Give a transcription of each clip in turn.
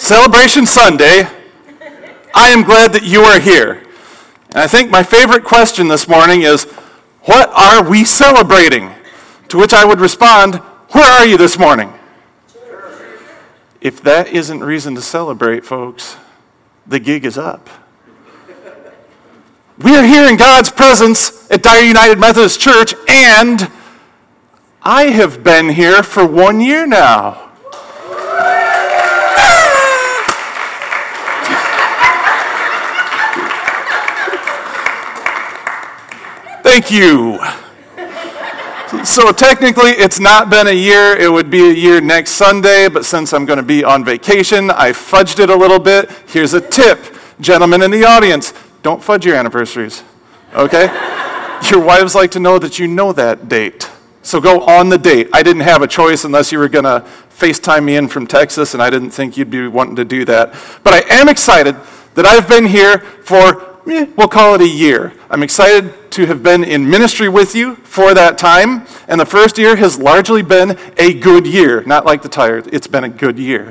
Celebration Sunday. I am glad that you are here. And I think my favorite question this morning is, what are we celebrating? To which I would respond, where are you this morning? If that isn't reason to celebrate, folks, the gig is up. We are here in God's presence at Dyer United Methodist Church, and I have been here for 1 year now. Thank you. So technically, it's not been a year. It would be a year next Sunday, but since I'm going to be on vacation, I fudged it a little bit. Here's a tip. Gentlemen in the audience, don't fudge your anniversaries, okay? Your wives like to know that you know that date. So go on the date. I didn't have a choice unless you were going to FaceTime me in from Texas, and I didn't think you'd be wanting to do that. But I am excited that I've been here for, we'll call it a year. I'm excited to have been in ministry with you for that time, and the first year has largely been a good year. Not like the tire, it's been a good year.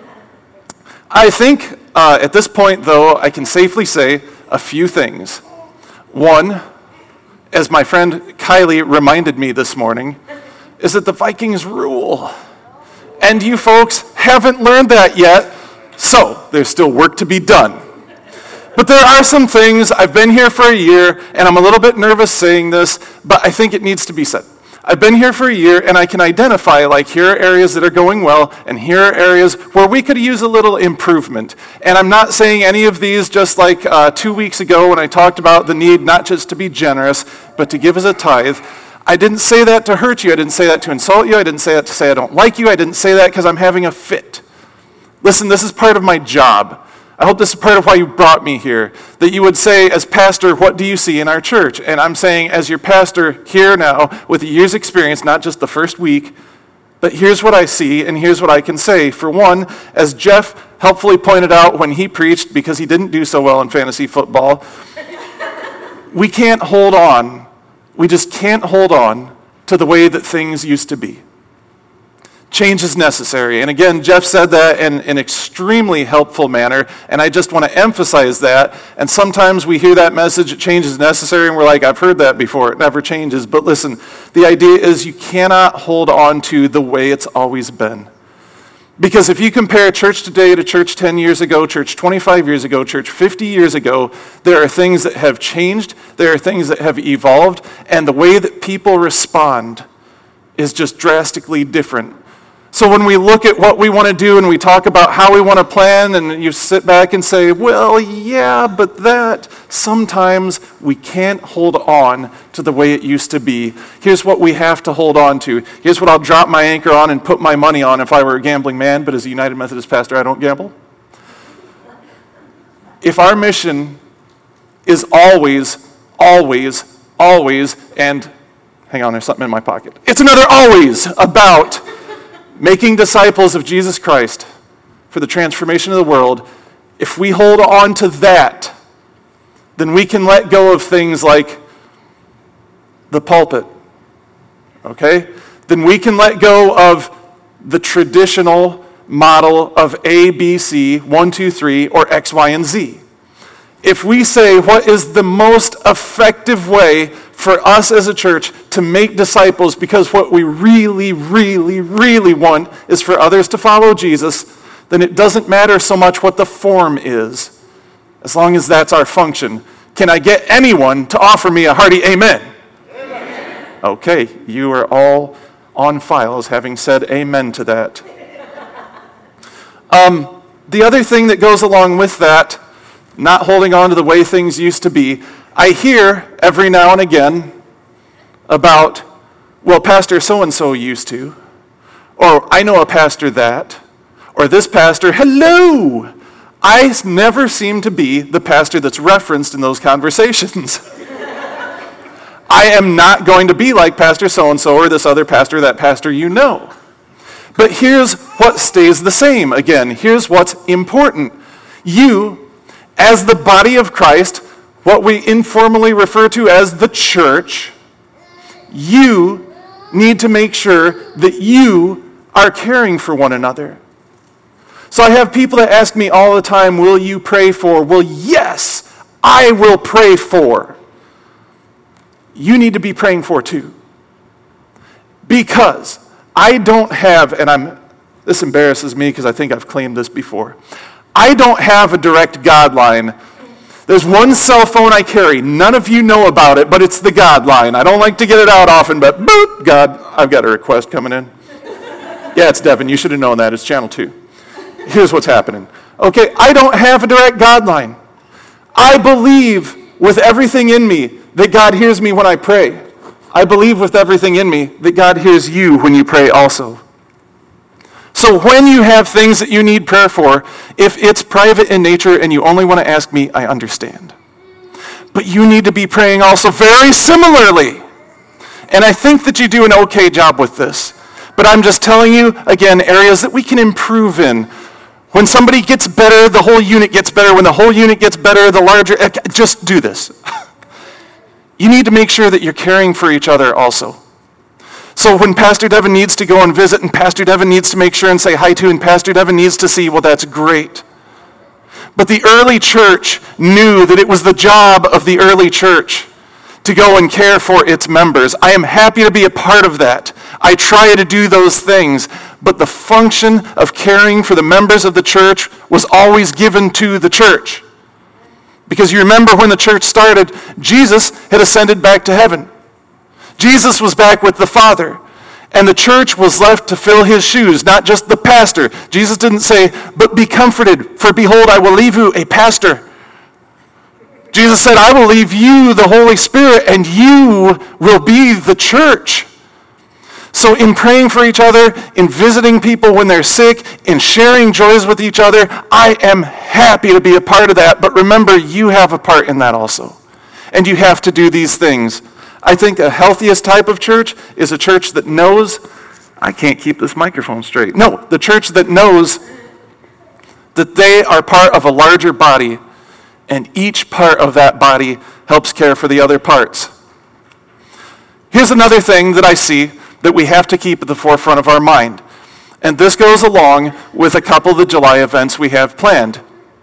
I think at this point, though, I can safely say a few things. One, as my friend Kylie reminded me this morning, is that the Vikings rule. And you folks haven't learned that yet, so there's still work to be done. But there are some things, I've been here for a year, and I'm a little bit nervous saying this, but I think it needs to be said. I've been here for a year, and I can identify, like, here are areas that are going well, and here are areas where we could use a little improvement. And I'm not saying any of these just like 2 weeks ago when I talked about the need not just to be generous, but to give as a tithe. I didn't say that to hurt you. I didn't say that to insult you. I didn't say that to say I don't like you. I didn't say that because I'm having a fit. Listen, this is part of my job. I hope this is part of why you brought me here, that you would say, as pastor, what do you see in our church? And I'm saying, as your pastor here now, with a year's experience, not just the first week, but here's what I see and here's what I can say. For one, as Jeff helpfully pointed out when he preached, because he didn't do so well in fantasy football, we can't hold on. We just can't hold on to the way that things used to be. Change is necessary. And again, Jeff said that in an extremely helpful manner, and I just want to emphasize that. And sometimes we hear that message, change is necessary, and we're like, I've heard that before, it never changes. But listen, the idea is you cannot hold on to the way it's always been. Because if you compare church today to church 10 years ago, church 25 years ago, church 50 years ago, there are things that have changed, there are things that have evolved, and the way that people respond is just drastically different. So when we look at what we want to do and we talk about how we want to plan, and you sit back and say, well, yeah, but that, sometimes we can't hold on to the way it used to be. Here's what we have to hold on to. Here's what I'll drop my anchor on and put my money on if I were a gambling man, but as a United Methodist pastor, I don't gamble. If our mission is always, and hang on, there's something in my pocket. It's another always about making disciples of Jesus Christ for the transformation of the world. If we hold on to that, then we can let go of things like the pulpit, okay? Then we can let go of the traditional model of A, B, C, 1, 2, 3, or X, Y, and Z. If we say what is the most effective way for us as a church to make disciples, because what we really, really, really want is for others to follow Jesus, then it doesn't matter so much what the form is, as long as that's our function. Can I get anyone to offer me a hearty amen? Amen. Okay, you are all on file as having said amen to that. The other thing that goes along with that, not holding on to the way things used to be, I hear every now and again about, well, Pastor so-and-so used to, or I know a pastor that, or this pastor, hello! I never seem to be the pastor that's referenced in those conversations. I am not going to be like Pastor so-and-so or this other pastor, that pastor you know. But here's what stays the same. Again, here's what's important. You, as the body of Christ, what we informally refer to as the church, you need to make sure that you are caring for one another. So I have people that ask me all the time, will you pray for? Well, yes, I will pray for. You need to be praying for too. Because I don't have, and this embarrasses me because I think I've claimed this before. I don't have a direct God line. There's one cell phone I carry. None of you know about it, but it's the God line. I don't like to get it out often, but boop, God, I've got a request coming in. Yeah, it's Devin. You should have known that. It's Channel 2. Here's what's happening. Okay, I don't have a direct God line. I believe with everything in me that God hears me when I pray. I believe with everything in me that God hears you when you pray also. So when you have things that you need prayer for, if it's private in nature and you only want to ask me, I understand. But you need to be praying also very similarly. And I think that you do an okay job with this. But I'm just telling you, again, areas that we can improve in. When somebody gets better, the whole unit gets better. When the whole unit gets better, the larger, just do this. You need to make sure that you're caring for each other also. So when Pastor Devin needs to go and visit, and Pastor Devin needs to make sure and say hi to, and Pastor Devin needs to see, well, that's great. But the early church knew that it was the job of the early church to go and care for its members. I am happy to be a part of that. I try to do those things. But the function of caring for the members of the church was always given to the church. Because you remember when the church started, Jesus had ascended back to heaven. Jesus was back with the Father. And the church was left to fill his shoes, not just the pastor. Jesus didn't say, but be comforted, for behold, I will leave you a pastor. Jesus said, I will leave you the Holy Spirit, and you will be the church. So in praying for each other, in visiting people when they're sick, in sharing joys with each other, I am happy to be a part of that. But remember, you have a part in that also. And you have to do these things. I think the healthiest type of church is a church that knows, I can't keep this microphone straight. No, the church that knows that they are part of a larger body, and each part of that body helps care for the other parts. Here's another thing that I see that we have to keep at the forefront of our mind. And this goes along with a couple of the July events we have planned.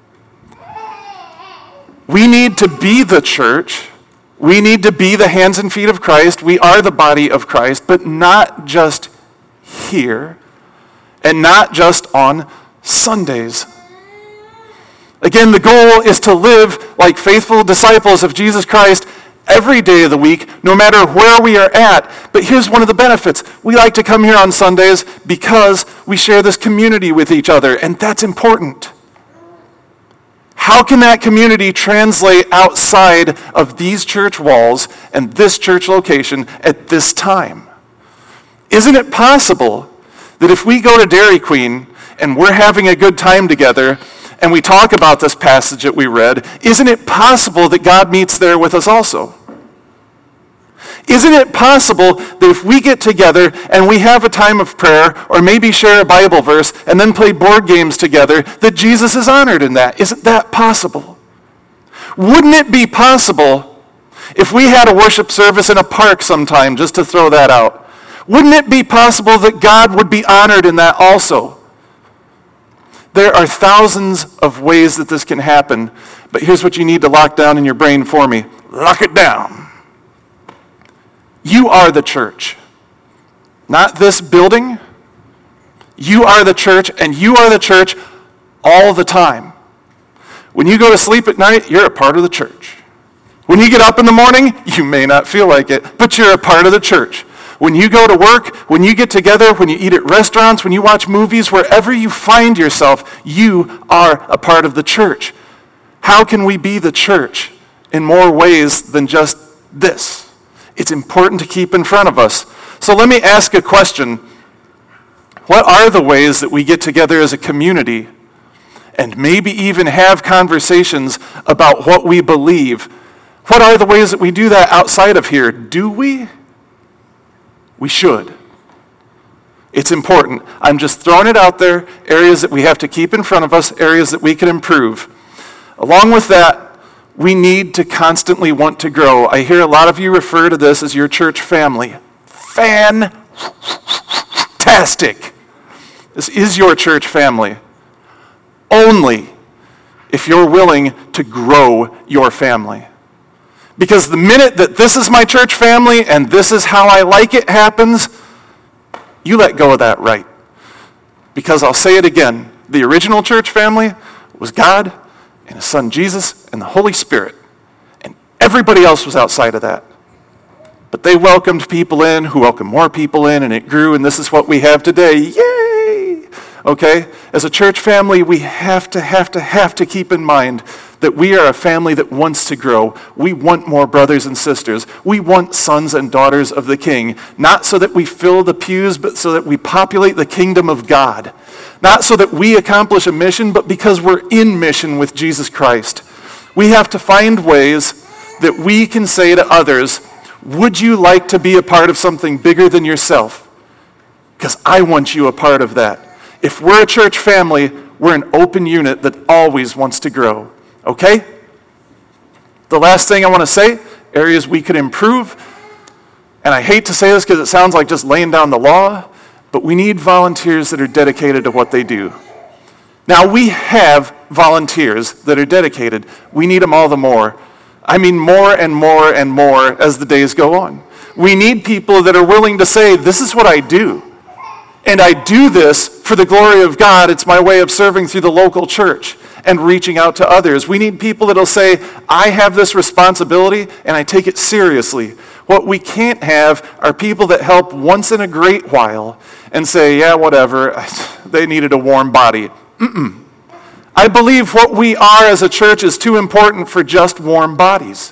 We need to be the church. We need to be the hands and feet of Christ. We are the body of Christ, but not just here and not just on Sundays. Again, the goal is to live like faithful disciples of Jesus Christ every day of the week, no matter where we are at. But here's one of the benefits. We like to come here on Sundays because we share this community with each other, and that's important. How can that community translate outside of these church walls and this church location at this time? Isn't it possible that if we go to Dairy Queen and we're having a good time together and we talk about this passage that we read, isn't it possible that God meets there with us also? Isn't it possible that if we get together and we have a time of prayer or maybe share a Bible verse and then play board games together, that Jesus is honored in that? Isn't that possible? Wouldn't it be possible if we had a worship service in a park sometime, just to throw that out? Wouldn't it be possible that God would be honored in that also? There are thousands of ways that this can happen, but here's what you need to lock down in your brain for me. Lock it down. You are the church, not this building. You are the church, and you are the church all the time. When you go to sleep at night, you're a part of the church. When you get up in the morning, you may not feel like it, but you're a part of the church. When you go to work, when you get together, when you eat at restaurants, when you watch movies, wherever you find yourself, you are a part of the church. How can we be the church in more ways than just this? It's important to keep in front of us. So let me ask a question. What are the ways that we get together as a community and maybe even have conversations about what we believe? What are the ways that we do that outside of here? Do we? We should. It's important. I'm just throwing it out there, areas that we have to keep in front of us, areas that we can improve. Along with that, we need to constantly want to grow. I hear a lot of you refer to this as your church family. Fantastic. This is your church family. only if you're willing to grow your family. Because the minute that this is my church family and this is how I like it happens, you let go of that right. Because I'll say it again, the original church family was God and His Son Jesus and the Holy Spirit. And everybody else was outside of that. But they welcomed people in who welcomed more people in, and it grew, and this is what we have today. Yay! Okay? As a church family, we have to keep in mind that we are a family that wants to grow. We want more brothers and sisters. We want sons and daughters of the King, not so that we fill the pews, but so that we populate the kingdom of God. Not so that we accomplish a mission, but because we're in mission with Jesus Christ. We have to find ways that we can say to others, would you like to be a part of something bigger than yourself? Because I want you a part of that. If we're a church family, we're an open unit that always wants to grow. Okay? The last thing I want to say, areas we could improve, and I hate to say this because it sounds like just laying down the law, but we need volunteers that are dedicated to what they do. Now, we have volunteers that are dedicated. We need them all the more. I mean, more and more and more as the days go on. We need people that are willing to say, this is what I do. And I do this for the glory of God. It's my way of serving through the local church and reaching out to others. We need people that'll say, I have this responsibility and I take it seriously. What we can't have are people that help once in a great while and say, yeah, whatever, they needed a warm body. I believe what we are as a church is too important for just warm bodies.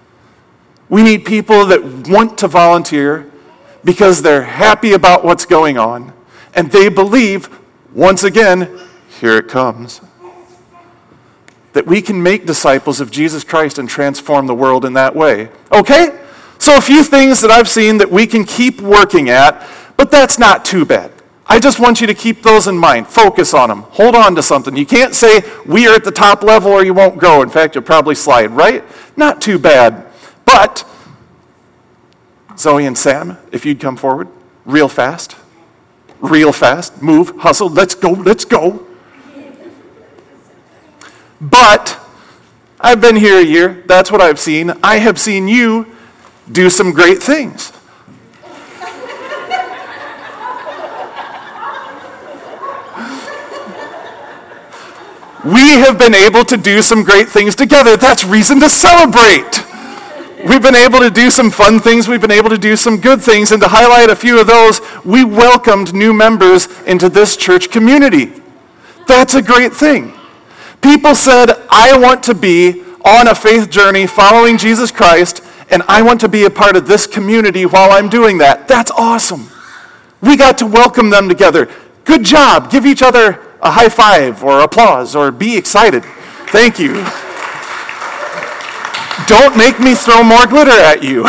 We need people that want to volunteer because they're happy about what's going on, and they believe, once again, here it comes, that we can make disciples of Jesus Christ and transform the world in that way. Okay? So a few things that I've seen that we can keep working at, but that's not too bad. I just want you to keep those in mind. Focus on them. Hold on to something. You can't say, we are at the top level or you won't grow. In fact, you'll probably slide, right? Not too bad. But, Zoe and Sam, if you'd come forward, real fast, move, hustle, let's go. But, I've been here a year. That's what I've seen. I have seen you do some great things. We have been able to do some great things together. That's reason to celebrate. We've been able to do some fun things. We've been able to do some good things. And to highlight a few of those, we welcomed new members into this church community. That's a great thing. People said, I want to be on a faith journey following Jesus Christ, and I want to be a part of this community while I'm doing that. That's awesome. We got to welcome them together. Good job. Give each other a high five or applause or be excited. Thank you. Don't make me throw more glitter at you.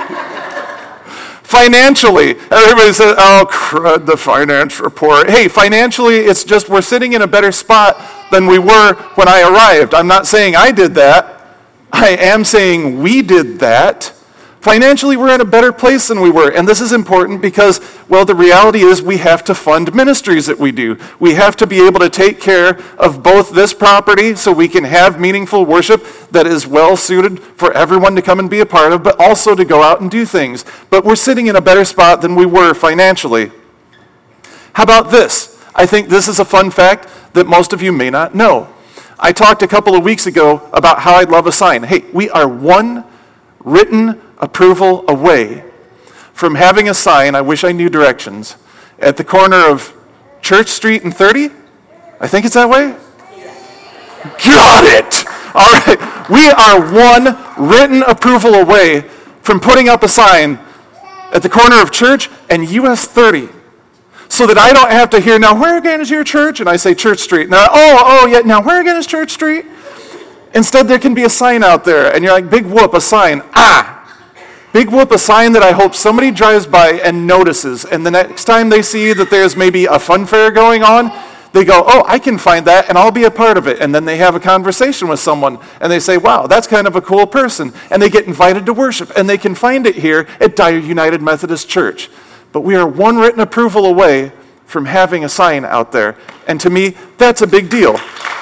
Financially, everybody says, oh, crud, the finance report. Hey, financially, it's just we're sitting in a better spot than we were when I arrived. I'm not saying I did that. I am saying we did that. Financially, we're in a better place than we were. And this is important because, well, the reality is we have to fund ministries that we do. We have to be able to take care of both this property so we can have meaningful worship that is well suited for everyone to come and be a part of, but also to go out and do things. But we're sitting in a better spot than we were financially. How about this? I think this is a fun fact that most of you may not know. I talked a couple of weeks ago about how I'd love a sign. Hey, we are one written approval away from having a sign, I wish I knew directions, at the corner of Church Street and 30? I think it's that way? Got it! All right, we are one written approval away from putting up a sign at the corner of Church and US 30 so that I don't have to hear, now where again is your church? And I say Church Street. Now, yeah, now where again is Church Street? Instead, there can be a sign out there, and you're like, big whoop, a sign. Big whoop, a sign that I hope somebody drives by and notices, and the next time they see that there's maybe a fun fair going on, they go, oh, I can find that, and I'll be a part of it. And then they have a conversation with someone, and they say, wow, that's kind of a cool person. And they get invited to worship, and they can find it here at Dyer United Methodist Church. But we are one written approval away from having a sign out there. And to me, that's a big deal.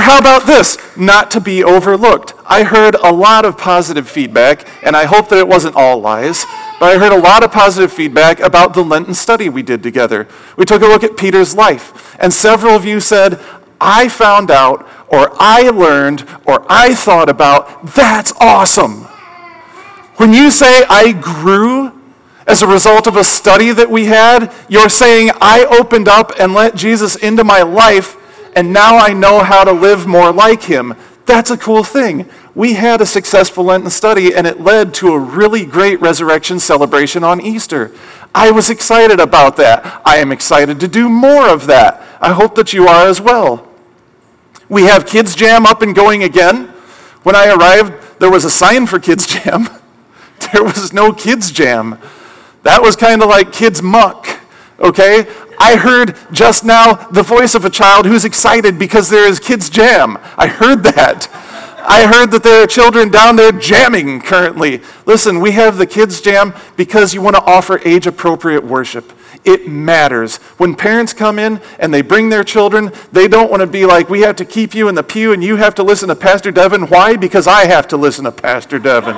how about this? Not to be overlooked. I heard a lot of positive feedback, and I hope that it wasn't all lies, but I heard a lot of positive feedback about the Lenten study we did together. We took a look at Peter's life, and several of you said, I found out, or I learned, or I thought about, that's awesome. When you say I grew as a result of a study that we had, you're saying I opened up and let Jesus into my life, and now I know how to live more like him. That's a cool thing. We had a successful Lenten study, and it led to a really great resurrection celebration on Easter. I was excited about that. I am excited to do more of that. I hope that you are as well. We have Kids Jam up and going again. When I arrived, there was a sign for Kids Jam. There was no Kids Jam. That was kind of like Kids Muck, okay? I heard just now the voice of a child who's excited because there is Kids Jam. I heard that. I heard that there are children down there jamming currently. Listen, we have the Kids Jam because you want to offer age-appropriate worship. It matters. When parents come in and they bring their children, they don't want to be like, we have to keep you in the pew and you have to listen to Pastor Devin. Why? Because I have to listen to Pastor Devin.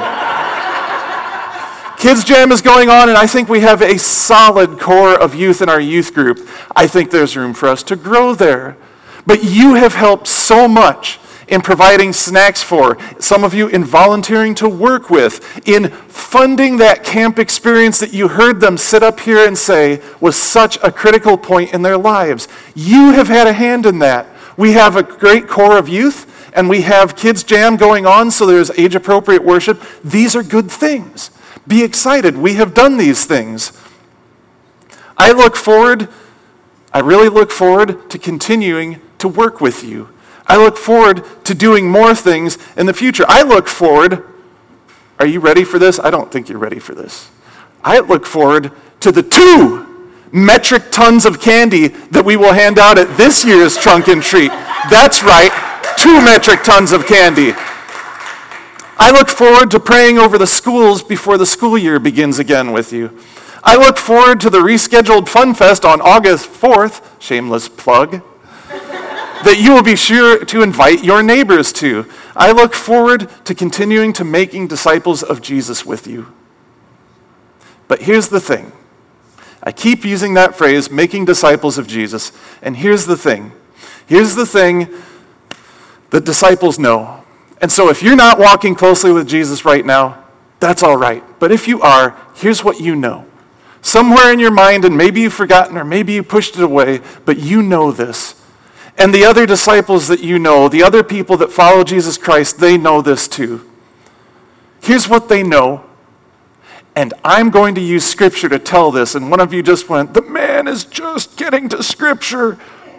Kids Jam is going on, and I think we have a solid core of youth in our youth group. I think there's room for us to grow there. But you have helped so much in providing snacks for, some of you in volunteering to work with, in funding that camp experience that you heard them sit up here and say was such a critical point in their lives. You have had a hand in that. We have a great core of youth, and we have Kids Jam going on, so there's age-appropriate worship. These are good things. Be excited. We have done these things. I really look forward to continuing to work with you. I look forward to doing more things in the future. I look forward, are you ready for this? I don't think you're ready for this. I look forward to the 2 metric tons of candy that we will hand out at this year's Trunk and Treat. That's right, 2 metric tons of candy. I look forward to praying over the schools before the school year begins again with you. I look forward to the rescheduled Fun Fest on August 4th, shameless plug, that you will be sure to invite your neighbors to. I look forward to continuing to making disciples of Jesus with you. But here's the thing. I keep using that phrase, making disciples of Jesus, and here's the thing. Here's the thing that disciples know. And so if you're not walking closely with Jesus right now, that's all right. But if you are, here's what you know. Somewhere in your mind, and maybe you've forgotten or maybe you pushed it away, but you know this. And the other disciples that you know, the other people that follow Jesus Christ, they know this too. Here's what they know. And I'm going to use Scripture to tell this. And one of you just went, the man is just getting to Scripture.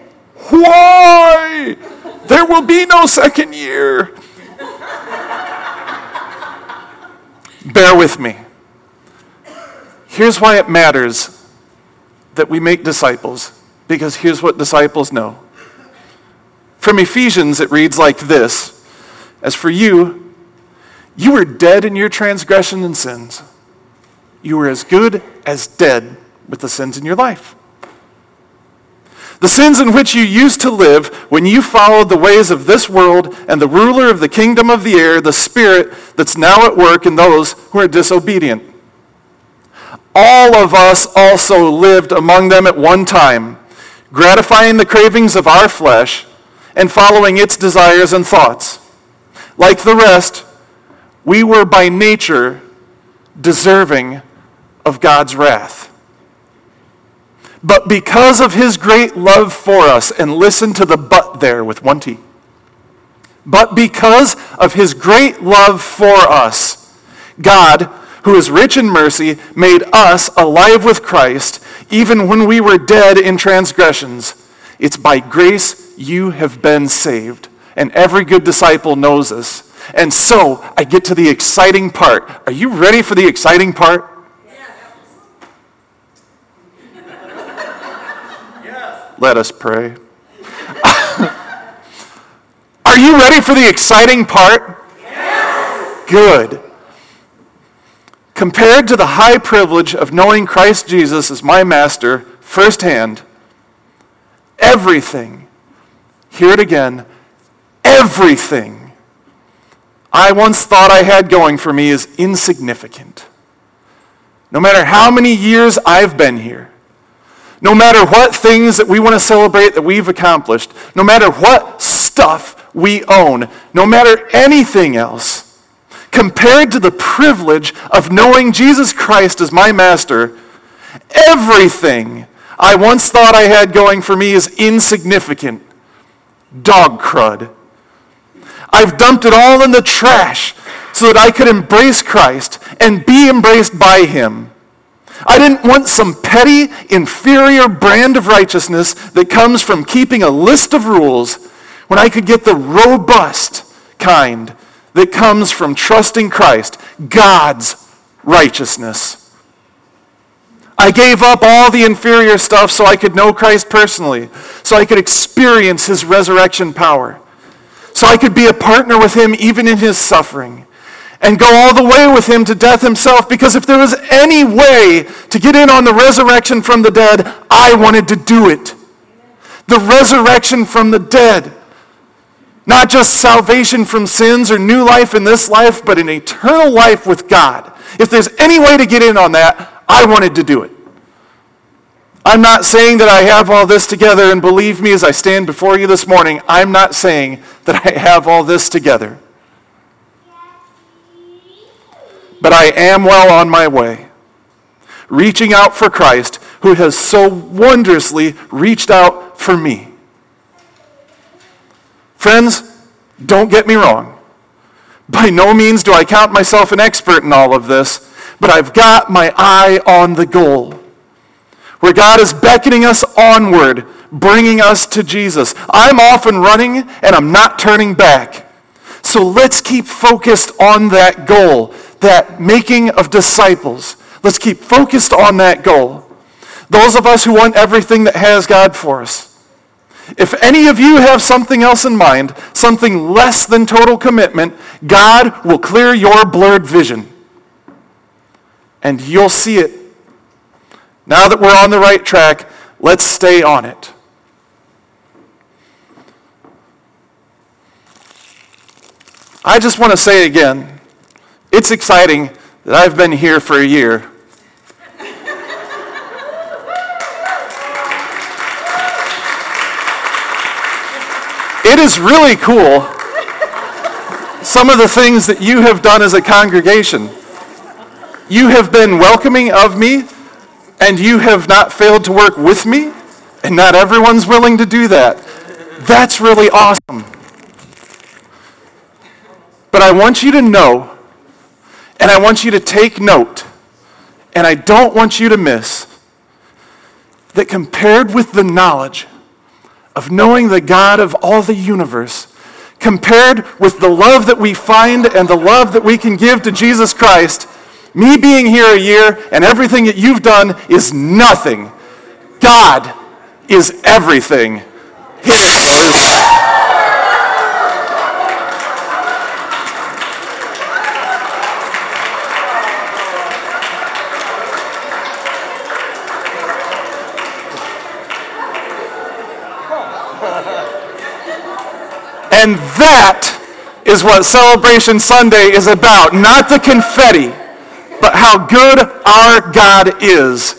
Why? There will be no second year. Bear with me. Here's why it matters that we make disciples, because here's what disciples know. From Ephesians, it reads like this: as for you, you were dead in your transgressions and sins. You were as good as dead with the sins in your life. The sins in which you used to live when you followed the ways of this world and the ruler of the kingdom of the air, the spirit that's now at work in those who are disobedient. All of us also lived among them at one time, gratifying the cravings of our flesh and following its desires and thoughts. Like the rest, we were by nature deserving of God's wrath. But because of his great love for us, and listen to the but there with one T. But because of his great love for us, God, who is rich in mercy, made us alive with Christ, even when we were dead in transgressions. It's by grace you have been saved. And every good disciple knows this. And so I get to the exciting part. Are you ready for the exciting part? Let us pray. Are you ready for the exciting part? Yes. Good. Compared to the high privilege of knowing Christ Jesus as my master firsthand, everything, hear it again, everything I once thought I had going for me is insignificant. No matter how many years I've been here, no matter what things that we want to celebrate that we've accomplished, no matter what stuff we own, no matter anything else, compared to the privilege of knowing Jesus Christ as my master, everything I once thought I had going for me is insignificant. Dog crud. I've dumped it all in the trash so that I could embrace Christ and be embraced by him. I didn't want some petty, inferior brand of righteousness that comes from keeping a list of rules when I could get the robust kind that comes from trusting Christ, God's righteousness. I gave up all the inferior stuff so I could know Christ personally, so I could experience his resurrection power, so I could be a partner with him even in his suffering, and go all the way with him to death himself, because if there was any way to get in on the resurrection from the dead, I wanted to do it. The resurrection from the dead. Not just salvation from sins or new life in this life, but an eternal life with God. If there's any way to get in on that, I wanted to do it. I'm not saying that I have all this together, and believe me as I stand before you this morning, I'm not saying that I have all this together. But I am well on my way, reaching out for Christ, who has so wondrously reached out for me. Friends, don't get me wrong. By no means do I count myself an expert in all of this, but I've got my eye on the goal, where God is beckoning us onward, bringing us to Jesus. I'm off and running, and I'm not turning back. So let's keep focused on that goal, that making of disciples. Let's keep focused on that goal. Those of us who want everything that has God for us. If any of you have something else in mind, something less than total commitment, God will clear your blurred vision. And you'll see it. Now that we're on the right track, let's stay on it. I just want to say again, it's exciting that I've been here for a year. It is really cool, some of the things that you have done as a congregation. You have been welcoming of me, and you have not failed to work with me, and not everyone's willing to do that. That's really awesome. But I want you to know, and I want you to take note, and I don't want you to miss, that compared with the knowledge of knowing the God of all the universe, compared with the love that we find and the love that we can give to Jesus Christ, me being here a year and everything that you've done is nothing. God is everything. He is. And that is what Celebration Sunday is about. Not the confetti, but how good our God is.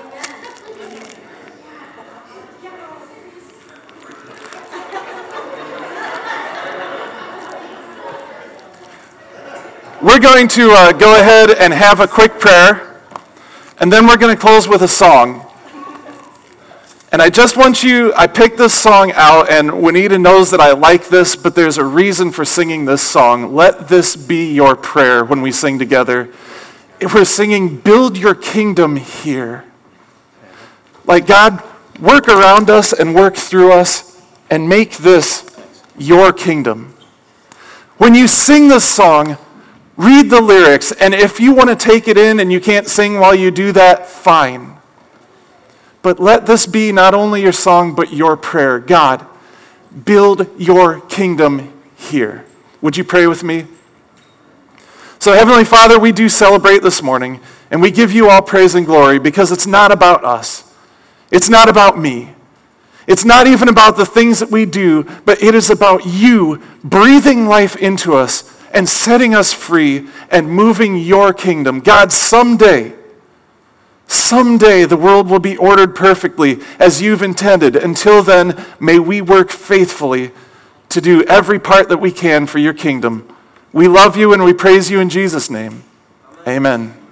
We're going to go ahead and have a quick prayer, and then we're going to close with a song. And I just want you, I picked this song out, and Juanita knows that I like this, but there's a reason for singing this song. Let this be your prayer when we sing together. If we're singing, build your kingdom here. Like, God, work around us and work through us and make this your kingdom. When you sing this song, read the lyrics, and if you want to take it in and you can't sing while you do that, fine. But let this be not only your song, but your prayer. God, build your kingdom here. Would you pray with me? So, Heavenly Father, we do celebrate this morning, and we give you all praise and glory because it's not about us. It's not about me. It's not even about the things that we do, but it is about you breathing life into us and setting us free and moving your kingdom. God, someday the world will be ordered perfectly as you've intended. Until then, may we work faithfully to do every part that we can for your kingdom. We love you and we praise you in Jesus' name. Amen.